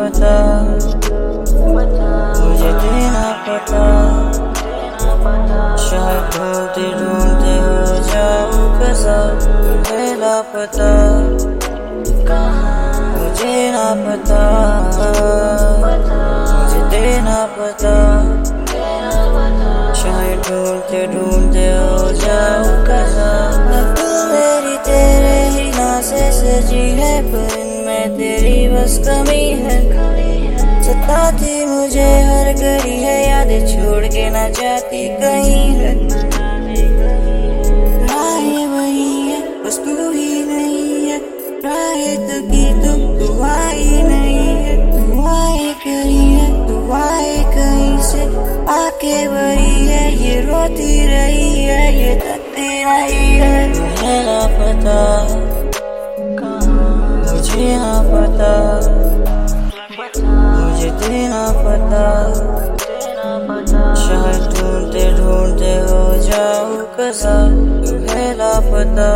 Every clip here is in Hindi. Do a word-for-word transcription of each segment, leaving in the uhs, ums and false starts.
पता, मुझे देना पता, शायद ढूंढते ढूंढते हो जाऊं कसा तुम्हें लापता, मुझे ना पता, मुझे देना पता, शायद ढूंढते ढूंढते हो जाऊं कसा। तू मेरी तेरे ही नाम से सजी है, पर इनमें तेरी बस कमी है। सताती मुझे हर घड़ी है, यादें छोड़ के ना जाती कहीं है। राहें वही है, बस तू ही नहीं है, राहें तो की तुम तू आई नहीं है। तू आए कहीं है, तू आए कहीं से, आके वही है, ये रोती रही है, ये थकती नहीं है। मुझे ना पता, मुझे ना पता, मुझे देना पता, शायद ढूंढते ढूंढते हो जाऊं कसा तुम्हें लापता,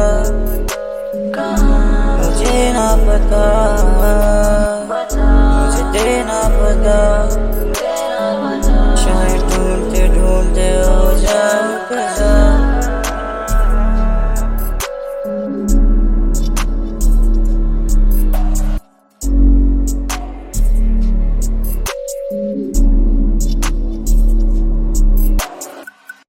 मुझे ना पता, मुझे देना पता।